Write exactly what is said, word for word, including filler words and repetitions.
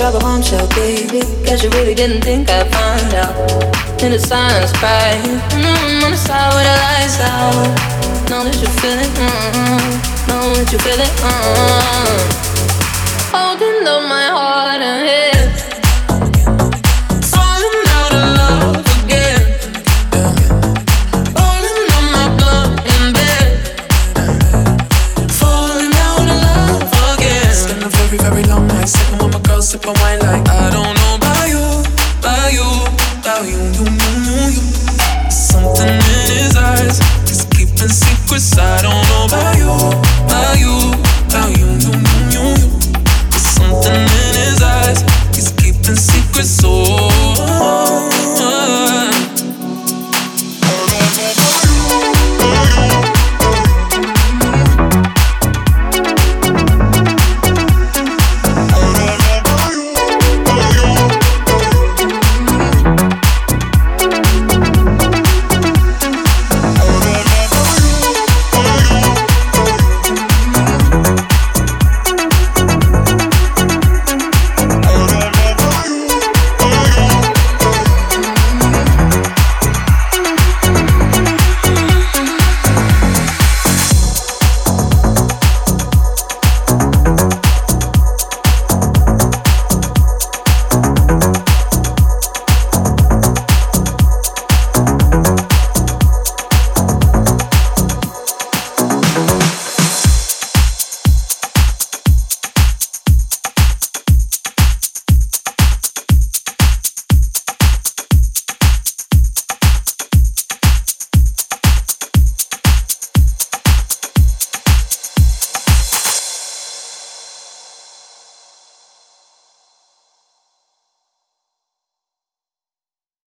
drop a bombshell, baby. Guess you really didn't think I'd find out. In the silence, cry. Mm-hmm, on the side with the lights out. Know that you feel it. Mm-hmm, know that you feel it. Mm-hmm. Holding on my